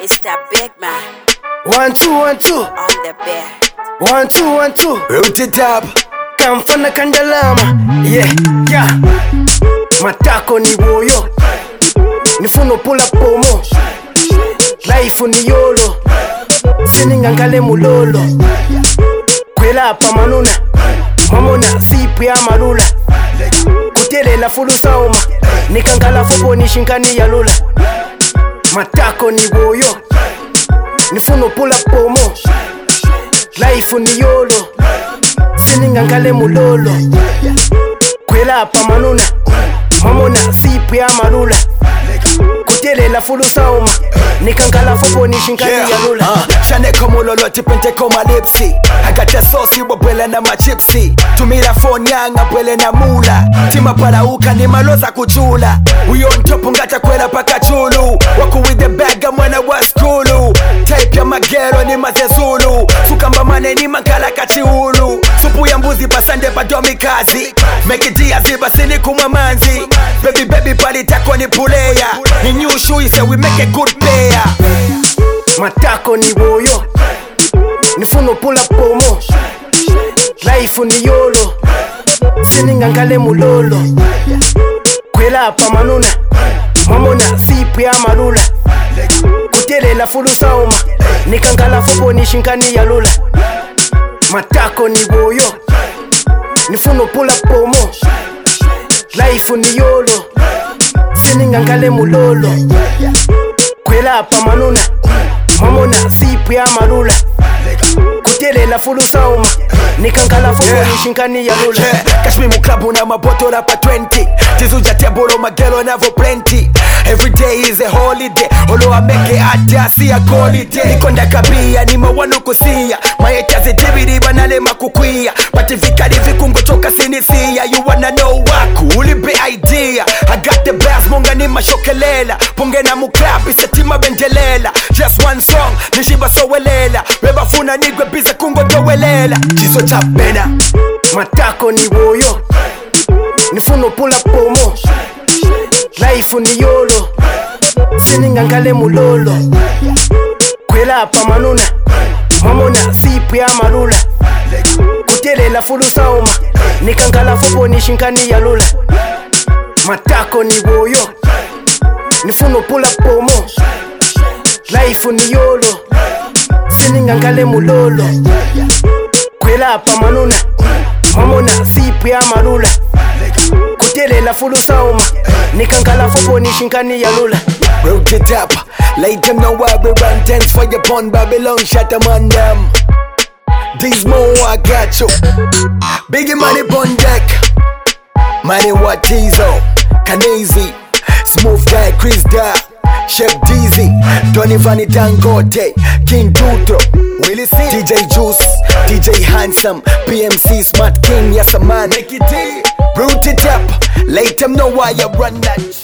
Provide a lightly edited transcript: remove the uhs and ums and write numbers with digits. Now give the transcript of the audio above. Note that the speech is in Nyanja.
It's the big man 1 2 1 2 on the bed. 1 2 1 2 Root it up. Kamfana kandalama yeah matako ni boyo nifuno pula pomo life ni yolo sininga ngale mulolo kwela pa manuna mamona sipi ya marula kutelela fulu sauma nikangala fopo nishinkani ya lula matako ni boyo nifuno pula pomo life ni yolo sininga ngale mulolo kwela pa manuna mamona sipi ya marula kutelela fulu sauma nikangala fopo nishinkani ya lula Shane como lolo tipente como lipsy Agate sosi wabwele na machipsi Tumira phone yanga bwele na mula Tima para uka ni maloza kuchula We on top ngata kwela paka chulu Waku with the bag mwana wa skulu Type ya magero ni mazezulu Fukamba mane ni mangala kachiulu Supu ya mbuzi pasande padomi kazi Make it dia ziba sini kumwa manzi Baby pali tako ni puleya Ni new shoe say we make a good player matako ni boyo nifuno pula pomo life ni yolo sininga ngale mulolo kwela pa manuna mamona sipi ya marula kutelela fulu sauma nikangala fopo nishinkani ya lula matako ni boyo nifuno pula pomo life ni yolo sininga ngale mulolo kwela pa manuna mamona sipi ya marula kutelela fulu sauma nikangala fopo nishinkani ya lula Kashmi muklabu na maboto rapa 20 Tizuja tebolo magelo navo plenty Every day is a holiday Olo ameke ata siya holiday Nikonda kabia ni mawanu kusia Maeta zitibiri banale makukwia Pati vikari vikungo toka sinisia You wanna know waku ulibe idea I got the bass munga ni mashokelela Punge na muklabu isetima bendelela Just one song nishiba sowelela Reba funa nigwe bize kungo dowelela Chizo chapena matako ni boyo nifuno pula pomo life ni yolo sininga ngale mulolo kwela pa manuna mamona sipi ya marula kutelela fulu sauma nikangala fopo nishinkani ya lula matako ni boyo nifuno pula pomo life ni yolo sininga ngale mulolo kwela pa manuna mamona sipi ya marula kutelela fulu sauma nikangala fopo nishinkani ya lula Root it up, let them know why we run tents for your pun Babylon, shut them on them. These more I got you. Biggie money pon deck. Money what Tizo, Kanezi, Smooth Guy, Chris Da, Chef Dizzy, Tony Vanny Dangote, King Dutro, Willie C, DJ Juice, DJ Handsome, PMC Smart King, yes a man. Make it root it up, let them know why you run that.